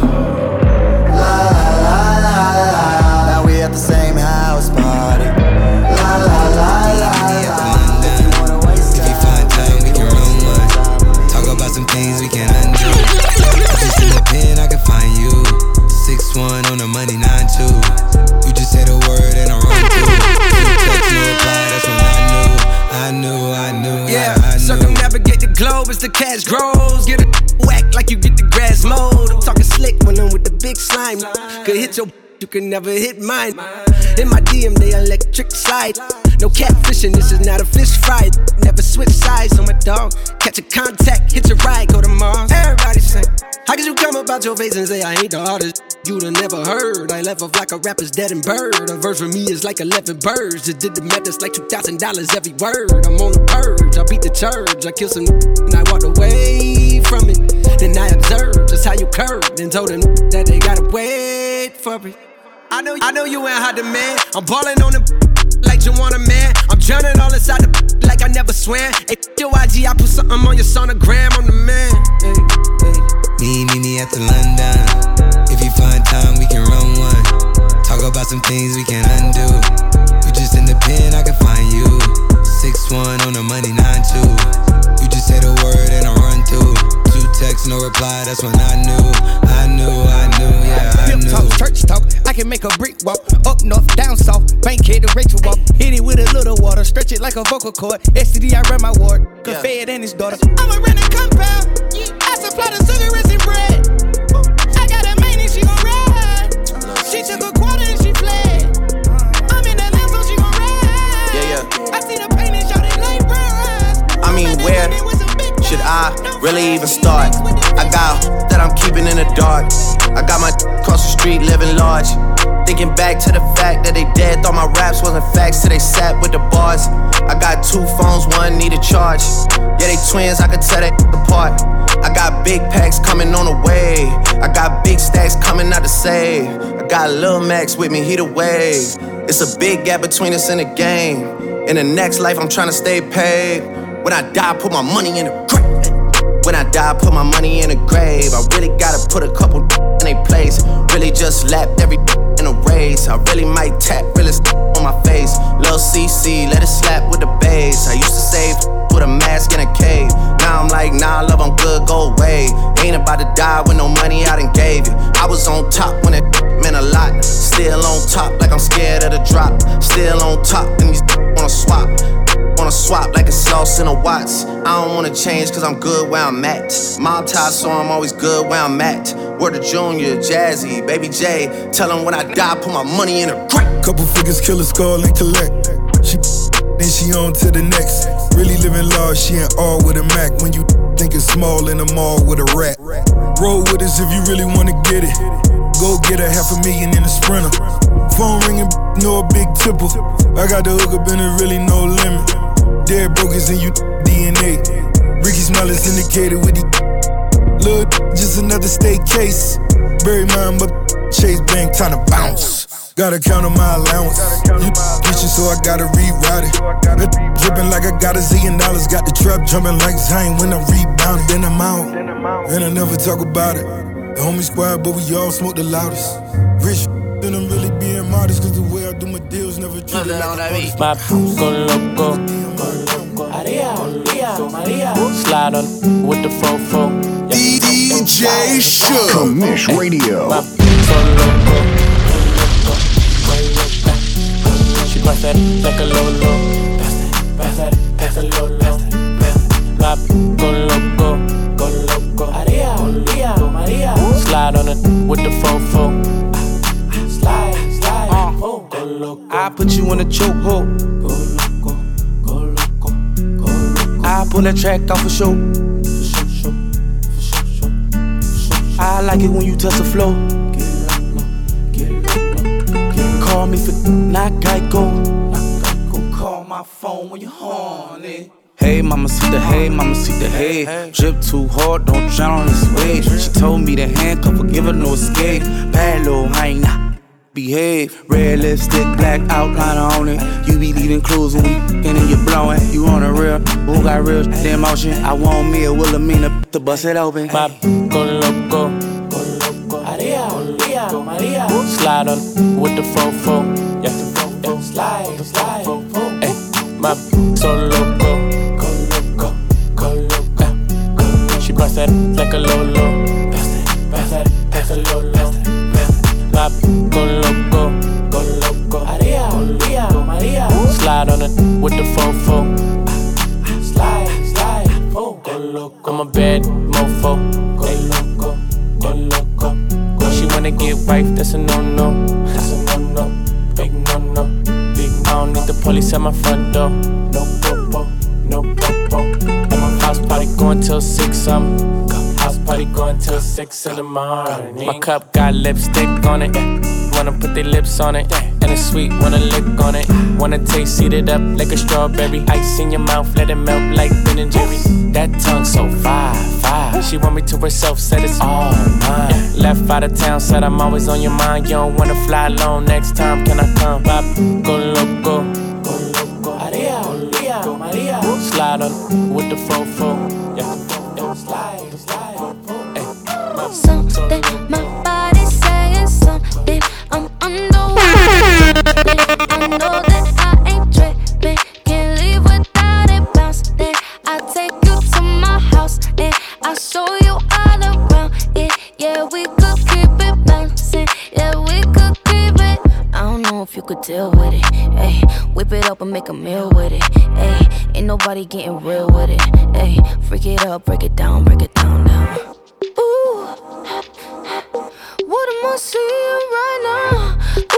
La la la la la. Now we at the same house party. La la la la la. If you wanna waste time, if you find time, we can run one. Talk about some things we can't undo. Just in the pen, I can find you. 6'1" on the money, 9'2". You just say the word and I run through. Text no reply, that's when I knew. Yeah, circumnavigate the globe as the cash grows. Get a whack like you get the grass mowed. I'm talking slick when I'm with the big slime. Could hit your, you can never hit mine. In my DM, they electric slide. No catfishing, this is not a fish fry. Never switch sides on my dog. Catch a contact, hit your ride, go to Mars. Everybody say, how could you come about your face and say I ain't the artist you'd have never heard? I left off like a rapper's dead and bird. A verse for me is like 11 birds. Just did the math, it's like $2,000 every word. I'm on the purge, I beat the church. I killed some and I walked away from it. Then I observed just how you curved and told them that they gotta wait for it. I know you ain't hot demand. I'm ballin' on them like you want a man. I'm drowning all inside the like I never swam. Hey, your IG, I put something on your sonogram. I'm the man. Hey, hey. Me at the London. If you find time, we can run one. Talk about some things we can't undo. You just in the pen, I can find you. 6'1" on the money, 9'2". You just say the word and I run through. 2 texts, no reply, that's when I knew, yeah, I knew. Talk, church talk, I can make a brick walk. Up north, down south, Bankhead to Rachel walk. Hit it with a little water, stretch it like a vocal cord. STD, I run my ward, could fed and his daughter. I'm a renting compound, I supply the cigarettes and bread. I got a main and she gon' ride. She took a quarter and she fled. I'm in that land so she gon' ride. Yeah. I see the pain and shot it like brown. I mean, where should I really even start? I got that I'm keeping in the dark. I got my across the street living large. Thinking back to the fact that they dead. Thought my raps wasn't facts till they sat with the bars. I got 2 phones, one need a charge. Yeah, they twins, I could tell they apart. I got big packs coming on the way. I got big stacks coming out to save. I got Lil Max with me, he the wave. It's a big gap between us in the game. In the next life, I'm trying to stay paid. When I die, put my money in the grave. When I die, put my money in the grave. I really gotta put a couple in a place. Really just lapped every in a race. I really might tap realest on my face. Lil CC, let it slap with the bass. I used to save with a mask in a cave. Now I'm like, nah, love, I'm good, go away. Ain't about to die with no money I done gave you. I was on top when it meant a lot. Still on top like I'm scared of the drop. Still on top and these wanna swap. Wanna swap like it's lost in a watch. I don't wanna change cause I'm good where I'm at. Mob tie, so I'm always good where I'm at. Word to Junior, Jazzy, Baby J. Tell them when I die, put my money in a grave. Couple figures, kill a skull and collect. She then she on to the next. Really living large, she ain't all with a Mac. When you think it's small in the mall with a rat. Roll with us if you really wanna get it. Go get a $500,000 in a Sprinter. Phone ringing, no a big tipple. I got the hook up and there really no limit. Dead brokers in you DNA. Ricky Smiley syndicated with the look, just another state case. Bury mine, but Chase Bank time to bounce. Gotta count on my allowance. You get you, so I gotta reroute it. That dripping like I got $1 zillion. Got the trap jumping like Zane when I'm rebounding. Then I'm out, and I never talk about it. The homie squad, but we all smoke the loudest. Rich, then I'm really being modest. Cause the way I do my deals never treated like a artist. My go loco. Slide on with the fofo. DJ Shook. Commish Radio. She bust that like a lolo. Pass that lolo. My go loco. Slide on it with the fofo. Slide. Go loco. I put you in a chokehold. I pull that track off for show. I like it when you touch the flow. Call me for not Geico. Call my phone when you're horny. Hey, mama, see the hay, mama, see the hay. Drip too hard, don't drown on this wave. She told me to handcuff her, give her no escape. Bad little hyena, behave. Red lipstick, black outliner on it. You be leaving clues when we f***ing and you blowing. You on a real, who got real shit in motion? I want me a Wilhelmina to bust it open. My go loco, Maria, Maria. Slide on with the fofo, yeah. Slide, slide, hey. My so loco, go loco. She bust that like a lolo, pass it, lolo. My go loco, Maria. Slide on it with the fofo, slide, go loco. I'm a bad mofo, go loco. When she wanna get wife, that's a no-no, big no-no. I don't need the police at my front door. No popo. At my house party going till 6, house party going till 6 in the morning. My cup got lipstick on it. Wanna put their lips on it. And it's sweet, wanna lick on it. Wanna taste, eat it up like a strawberry. Ice in your mouth, let it melt like Ben and Jerry's. That tongue so fire. She want me to herself, said it's all mine. Left out of town, said I'm always on your mind. You don't wanna fly alone next time, can I come? Pop, go loco, Maria. Slide on with the fofo, yeah. Slide, hey. Something, my body saying something. I'm underwater. I know that I ain't tripping. Can't leave without it bouncing. I take you to my house and I show you all around it. Yeah, we could keep it bouncing. Yeah, we could keep it. I don't know if you could deal with it. Ay, whip it up and make a meal with it. Ay, ain't nobody getting real with it. Ay, freak it up, break it down, down. Ooh, what am I seeing right now?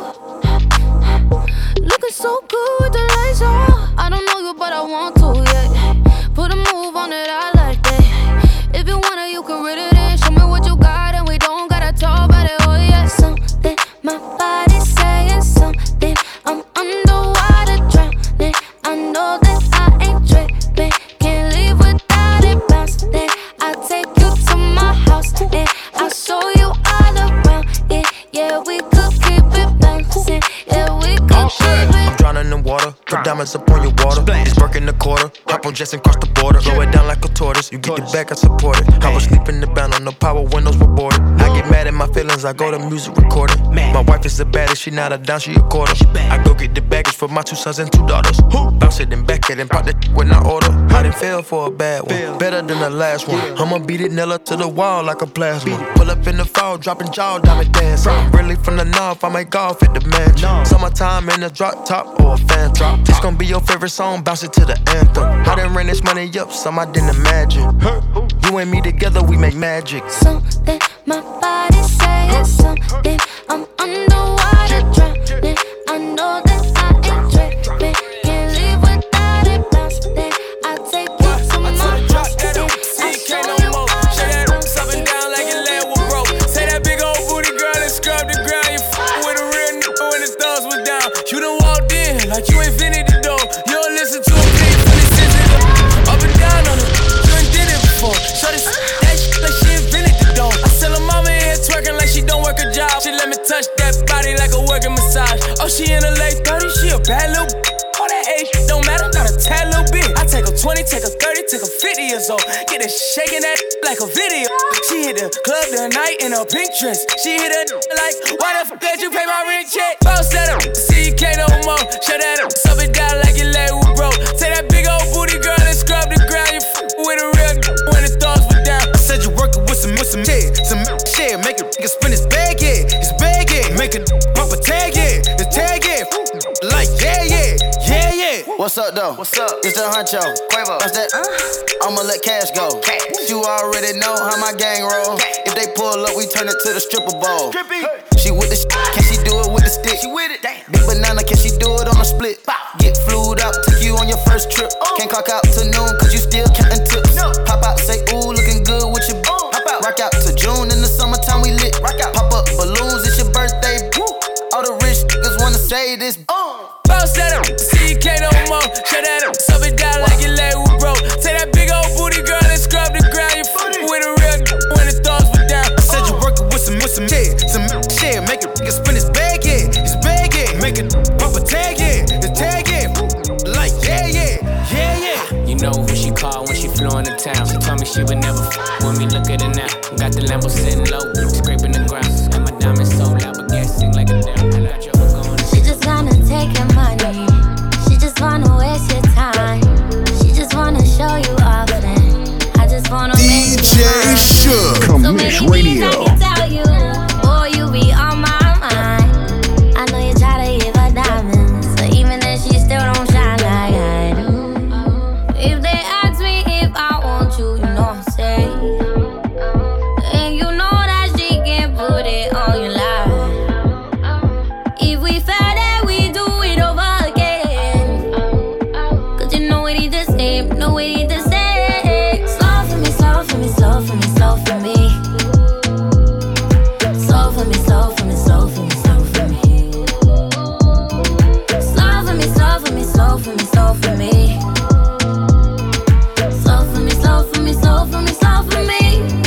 Ooh, looking so good with the lights on. I don't know you, but I want to, yeah. Put a move on it, I like that. If you wanna, you can read it in. Show me what you got, and we don't gotta talk about it, oh yeah. Something, my body's saying something. I'm underwater drowning. I know that I ain't tripping. Can't leave without it bouncing. I take you to my house and I'll show you all around it. Yeah, we could keep it bouncing. Yeah, we could keep it. I'm drowning in water, put diamonds up on your water. It's working the quarter, hop on jets and cross the border. Slow it down like a tortoise, you get it back, I support it. I was sleeping the band on the power windows were boarded. I get mad at my feelings, I go to music recording. My wife is the baddest, she not a dime, she a quarter. I go get the baggage for my 2 sons and 2 daughters. Bounce it and back it and pop that when I order. I done fell for a bad one, better than the last one. I'ma beat it nail up to the wall like a plasma. Pull up in the fall, dropping jaw, diamond dance. Really from the north, I make golf at the mansion. Summertime in a drop top or a fan drop. This gon' be your favorite song, bounce it to the anthem. I done ran this money up, some I didn't imagine. You and me together, we make magic. Something, my body's saying something. I'm underwater drowning. I know that I ain't tripping. Can't leave without it bouncing. I take you to my house and I show you all around. Up and down like your leg was broke. Say that big old booty girl and scrub the ground. You with a real nigga when the thugs was down. You done walked in like you ain't finished the door. You don't listen to a beat for the sensitive. Up and down on it, you ain't did it before. Show this that shit like she invented the door. I tell her mama here twerking like she don't work a job. She let me touch that body like a working massage. Oh, she in her late 30s, she a bad little all that age don't matter, not a tad little bit. I take her 20, take her 30, take her 50 years old. Get her shaking that like a video. She hit the club tonight in her pink dress. She hit her like, why the fuck did you pay my rent check? Bounce that up, see you can't no more. Shut that up, sub it down like your leg was broke. Take that big old booty girl and scrub the ground. You with a real when the thugs were down. I said you working with some shit, some shit. Make a nigga spin his bag, yeah, his bag, yeah. Make a pump a tag, yeah, the tag, yeah. Like, yeah. What's up, though? What's up? It's the Huncho. Quavo. What's that? I'ma let cash go. You already know how my gang roll. If they pull up, we turn it to the stripper bowl. She with the can she do it with the stick? She with it. Big banana, can she do it on a split? Get flued out, take you on your first trip. Can't clock out to noon, cause you still counting tips. Pop out, say, ooh, looking good with your boo. Rock out to June, in the summertime we lit. Pop up balloons, it's your birthday. All the rich niggas wanna say this. Bounce that up, see you can't no more. Shut that up, sub it down like your leg know who she called when she flew into town. She told me she would never with me, look at her now. Got the Lambo sitting low, scraping the ground. And my diamonds so loud, but gas sing like a damn. I got your hook on. She just wanna take your money. She just wanna waste your time. She just wanna show you off and I just wanna DJ Shook. Commish Radio. I can tell you, boy, you be on my mind. I know you try to give her diamonds, so even if she still don't shine like I do. If they ask me if I want you, you know I say. And you know that she can put it on your life. If we fail that, we do it over again. Cause you know it ain't the same, no it ain't the same. Slow for me, slow for me, slow for me, slow for me. Slow for me, slow for me, slow for me, slow for me. Slow for me, slow for me, slow for me, slow for me. Slow for me, slow for me, slow for me, slow for me.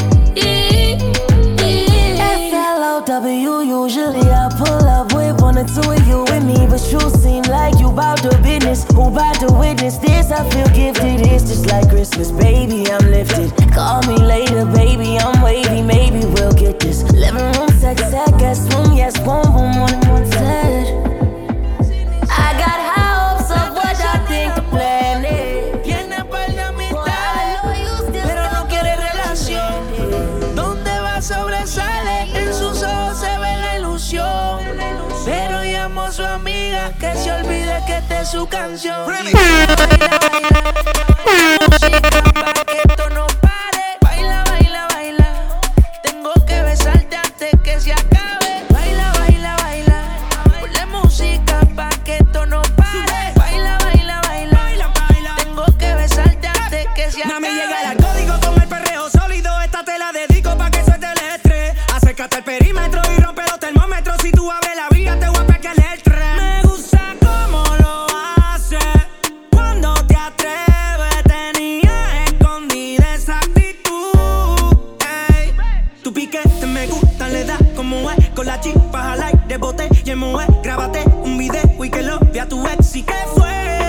SLOW, usually I pull up with one or two of you with me, but you seem like you bout the business. Who bout to witness this? I feel gifted. It's just like Christmas, baby, I'm lifted. Call me later, baby, I'm wavy. Maybe we'll get this. Living room sex, guest room, yes, boom, boom, one said. I got high hopes of what I think the plan is. Tiene par de amistades, pero no quiere relación. Donde va sobresale, en sus ojos se ve la ilusión. Pero llamó a su amiga que se olvide que esta es su canción. Baila, pa' que esto no pare. Baila, baila, baila. Tengo que besarte antes que se acabe. Baila, baila, baila. Ponle música pa' que esto no pare. Baila, baila, baila. Tengo que besarte antes que se acabe. Mami, llega el código con el perreo sólido. Esta te la dedico pa' que suelte el estrés. Acércate al perímetro y rompe los termómetros. Si tú abres la vía te voy a pegar el tren. Me gusta cómo lo hace. Cuando te atreves tenía escondida esa actitud. Ey. Tu piquete me gusta, le da como es. Con la chispa al aire, botella en mujer. Grábate un video y que lo vea tu ex. ¿Y qué fue?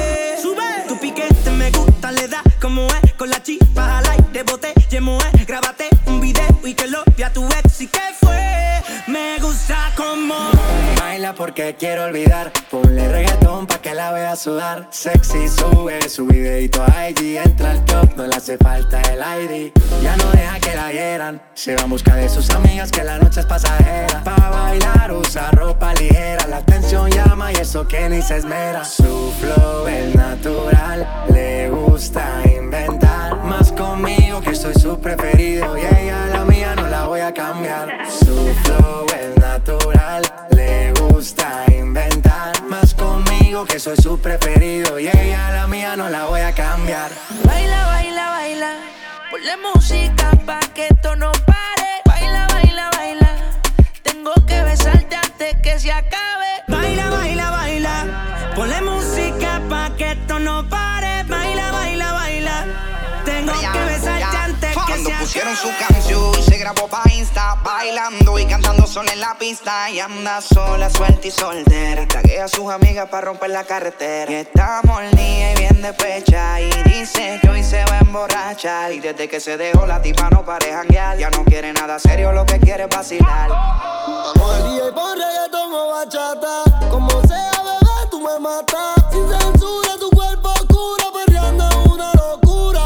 Sube. Tu piquete me gusta, le da como es. Con la chispa al aire, botella en mujer. Grábate un video y que lo vea tu ex. ¿Y qué fue? Me gusta como baila porque quiero olvidar. Ponle reggaetón pa' que la vea sudar. Sexy, sube su videito a IG. Entra al top, no le hace falta el ID. Ya no deja que la hieran. Se va en busca de sus amigas que la noche es pasajera. Pa' bailar usa ropa ligera. La atención llama y eso que ni se esmera. Su flow es natural. Le gusta inventar. Más conmigo que soy su preferido. Y ella la mía no la voy a cambiar. Su flow es natural. Le gusta inventar. Más conmigo que soy su preferido. Y ella la mía no la voy a cambiar. baila, baila, baila. Ponle música pa' que esto no pare. Baila, baila, baila. Tengo que besarte antes que se acabe. baila, baila, baila. Ponle música pa' que esto no pare. Baila, baila, baila. Tengo que besarte antes que Cuando se pusieron acabe. su canción, se grabó pa' Insta, bailando y cantando sola en la pista. Y anda sola, suelta y soltera. Taguea a sus amigas pa' romper la carretera. Y está molnida y bien despecha. Y dice que hoy se va a emborrachar. Y desde que se dejó la tipa no pare janguear. Ya no quiere nada serio, lo que quiere es vacilar. Vamos al DJ pon reggaetón o bachata. Como sea, bebé, tú me matas. Sin censura, tu cuerpo oscuro, perreando una locura.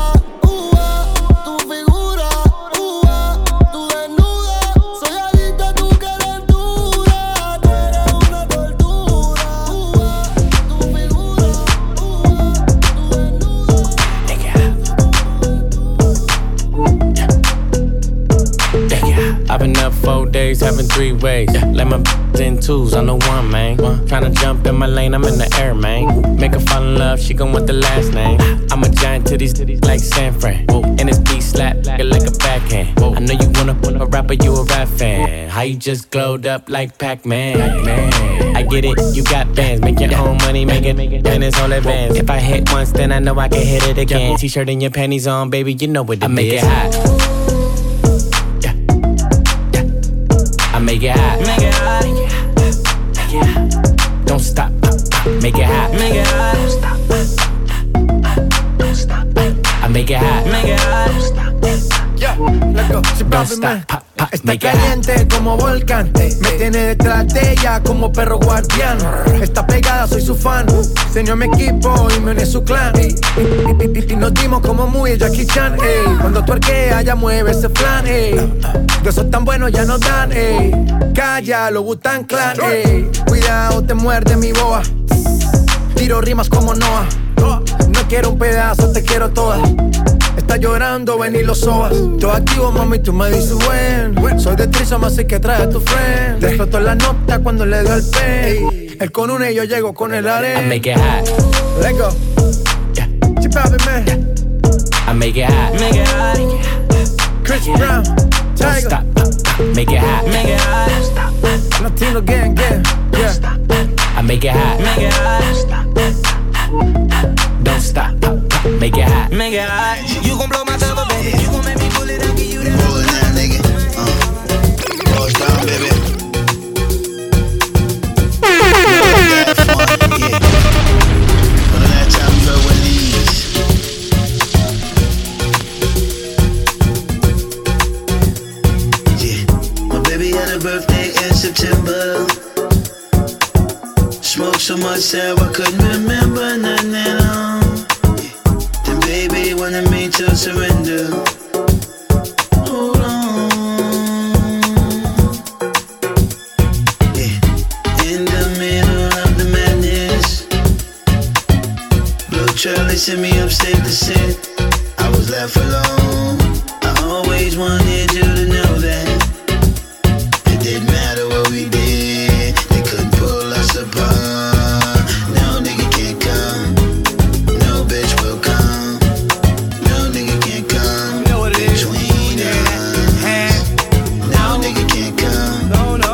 Tu figura, tu desnuda. Soy adicta a tu calentura. Tú eres una tortura. Tu figura, I've been up 4 days, having 3 ways. Let my in twos, I know one, man. Tryna jump in my lane, I'm in the air, man. Make her fall in love, she gon' want the last name. I'm a giant to these titties like San Fran. And this beat slap it like a backhand. I know you wanna put a rapper, you a rap fan. How you just glowed up like Pac-Man? I get it, you got bands. Make your own money, make it, and it's all advance. If I hit once, then I know I can hit it again. T-shirt and your panties on, baby, you know what it is. I make it hot. I make it hot. Make it hot. Make it hot. Don't stop. Make it hot. Make it hot. Don't stop. Don't stop. Chipápeme. Está caliente como volcán. Me tiene detrás de ella como perro guardián. Está pegada, soy su fan. Se unió a mi equipo y me uní a su clan. Y nos dimos como muy Jackie Chan. Cuando tuerquea ya mueve ese flan. De esos tan buenos ya nos dan. Calla, lo Wu-Tang Clan. Cuidado, te muerde mi boa. Tiro rimas como Noah. No quiero un pedazo, te quiero toda. Está llorando, ven y lo sobas. Yo activo, mami, tú me dices buen. Soy de Trisoma, así que trae a tu friend. Te explotó la nota cuando le doy el pay. Él con una y yo llego con el arena. I make it hot. Let's go. Yeah. Chipápeme. Yeah. I make it hot. Make it hot. Chris Brown. Don't stop. Make it hot. Make it hot. Latino gang. Yeah. I make it hot. Make it hot. Don't stop. Make it hot. Make it hot. You gon' blow my cover, baby. You gon' make me pull it up, give you that. Roll it down, nigga. Roll it down, baby. Yeah. When the last time you heard one of these? Yeah. My baby had a birthday in September. Smoked so much that I couldn't remember nothing at all. Then baby wanted me to surrender. Hold on. Yeah. In the middle of the madness, Blue Charlie sent me upstate to sit. I was left alone. I always wanted you to know that it didn't matter what we did, they couldn't pull us apart. No nigga can't come, no bitch will come. No nigga can't come, you know what it between us. No nigga can't come,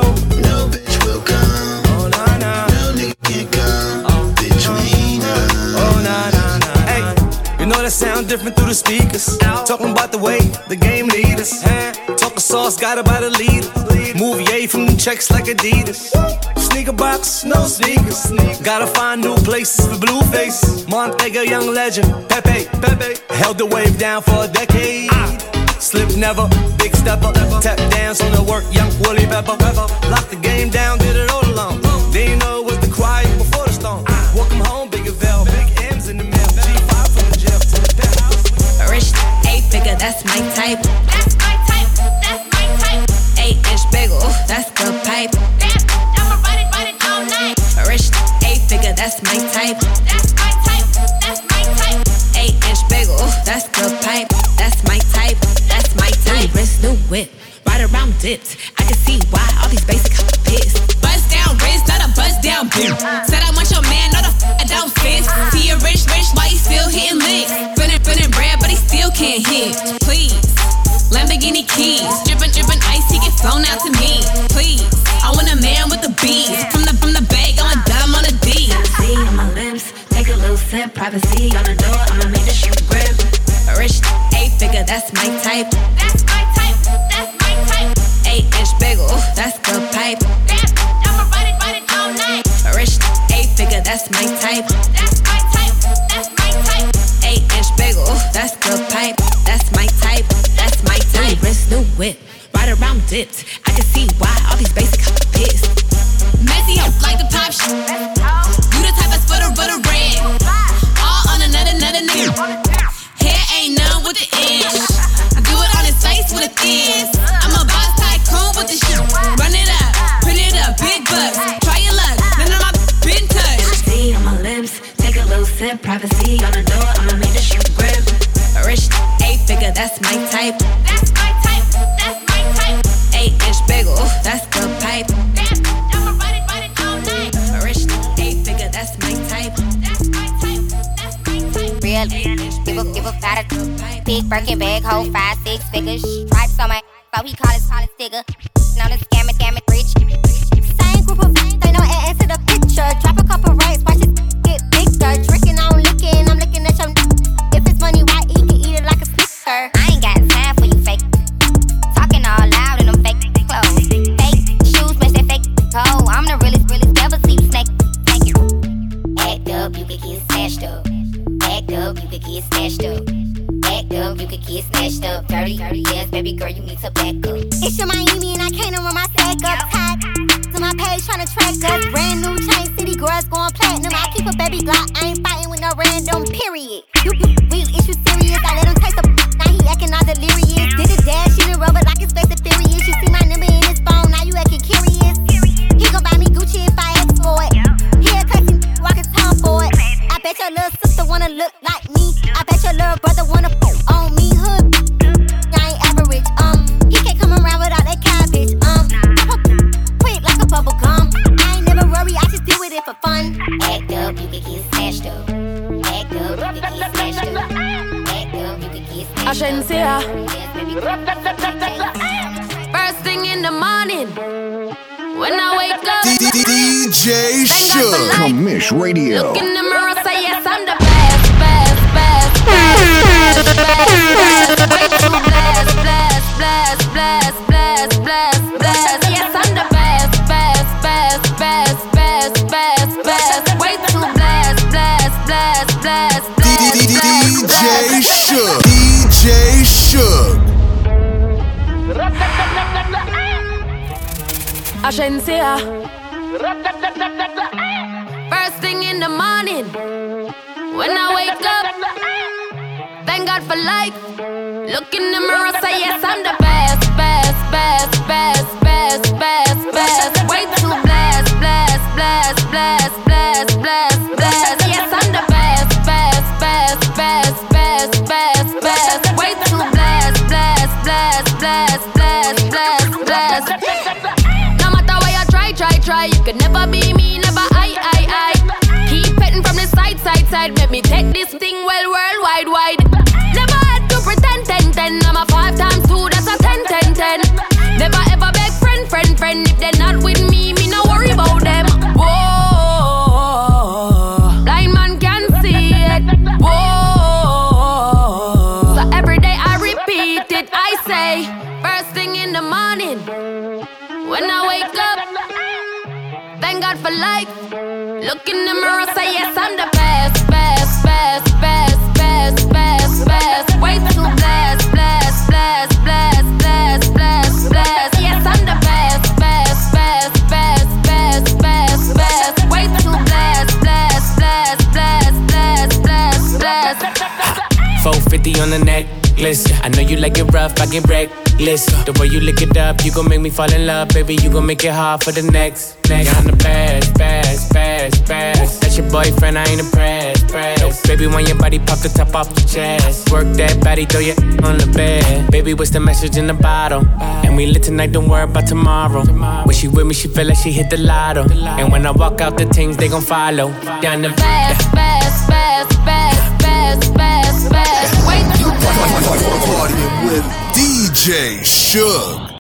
no bitch will come. No nigga can't come between us. Hey, you know that sound different through the speakers. Talking about the way the game lead us. Talking sauce, got about a leader. Move yay from them checks like Adidas. Sneaker box, no sneakers. Gotta find new places for Blueface. Montega, young legend. Pepe. Held the wave down for a decade. Slip never, big stepper. Tap dance on the work, young Willie Pepper. Locked the game down, did it all alone. Didn't you know it was the quiet before the storm. Welcome home, Big Avell. Big M's in the mail. G5 from the jail to the penthouse. Rich 8-figure, that's my type. That's my type. That's my type. 8-inch bagel, that's the pipe. I'ma ride it all night. Rich 8-figure, that's my type. That's my type. That's my type. 8-inch bagel, that's the pipe. That's my type. That's my type. New wrist, new whip, right around dipped. I can see why all these basic pissed. Bust down wrist, not a bust down bitch. Said I want your man, not a I don't fit. See a rich, why he still hitting licks? Spinning bread, but he still can't hit. Please, Lamborghini keys, drippin' ice, he get flown out to me. Please, I want a man with the beats. From the bag, going dumb on the D. See on my lips, take a little sip. Privacy on the door, I'ma make the shoe grip. Rich 8-figure, that's my type. That's my type. That's my type. 8-inch bagel, that's the pipe. I'ma ride it all night. Rich 8-figure, that's my type. That's my type. That's my type. 8-inch bagel, that's the pipe. That's my type. That's my type. New wrist, new whip, right around dipped. I can see why all these basic pissed. Messy up like the pop shit. You the type that's for the red. All on another nigga. Hair ain't none with the inch. I do it on his face with a thiz. I'm a boss tycoon with the shit. Run it up, print it up, big bucks. Try your luck, none of my been touched. See on my lips, take a little sip. Privacy on the door, I'ma make the shoe grip. Rich 8-figure, that's my type. That's my type. That's my type. 8-inch bagel, that's the pipe. I'ma ride it all night. Rich 8-figure, that's my type. That's my type. That's my type. Real, give a fatter big Birkin bag, hold 5-6 figures. Stripes on my, so he call it sticker. Now the scam it, rich. Same group of they know add to the picture. Drop a couple racks, watch it get bigger. Drinking, I'm looking at your. If it's money right, he can eat it like a snicker. I ain't got time for you fake. Talking all loud in them fake clothes. Fake shoes match that fake toe. I'm the realest, never see you snake. Thank you. Act up, you can get snatched up. Act up, you can get snatched up. Act up, you could get snatched up. Dirty, yes, baby girl, you need to back up. It's your Miami and I can't run my sack up. Tied to my page trying to track us. Brand new chain, city girls going platinum. I keep a baby Glock, I ain't fighting with no random, period. You real issue serious, I let him taste the now he acting all delirious. Did a dash in the rubber like it's Fast and Furious. You see my number in his phone, now you acting curious. He gon' buy me Gucci if I ask for it. He a cussing, walking town for it. I bet your little sister wanna look like me. I bet your little brother wanna on me. Hood, I ain't average. He can't come around without that cabbage. Quick like a bubble gum. I ain't never worry, I just deal with it for fun. Act up, you can get snatched up. Act up, you can get snatched up. Act up, you can get snatched up. I shouldn't say her. First thing in the morning, when I wake up, DJ Shook. Commish Radio. Look in the mirror, say yes, I'm the best. Way too blessed. Yes, I'm the best. Way too blessed. DJ Shook. DJ Shook. I shouldn't say her. First thing in the morning, when I wake up, thank God for life. Look in the mirror, say yes, I'm the best. Way too blessed. Yes, I'm the best. Way too blessed. No matter where you try, you can never be me, never I. Keep petting from the side, make me take this thing well worldwide. Never had to pretend, 10. I'm a 5 times 2, that's a 10. Never ever beg friend. If they're not with me no worry about them. Whoa, blind man can see it. Whoa, so every day I repeat it. I say, first thing in the morning, when I wake up, thank God for life. Look in the mirror, say yes, I'm the best. Way too blessed. Yes, I'm the best. Way too blessed. 450 on the necklace. I know you like it rough, I get reckless. The way you lick it up, you gon' make me fall in love, baby. You gon' make it hard for the next. I'm the best. That's your boyfriend, I ain't impressed. Baby, when your body pop the top off the chest, work that body, throw your on the bed. Baby, what's the message in the bottle? And we lit tonight, don't worry about tomorrow. When she with me, she feel like she hit the lotto. And when I walk out, the things they gon' follow. Down the best. Way too Partying with DJ Shook.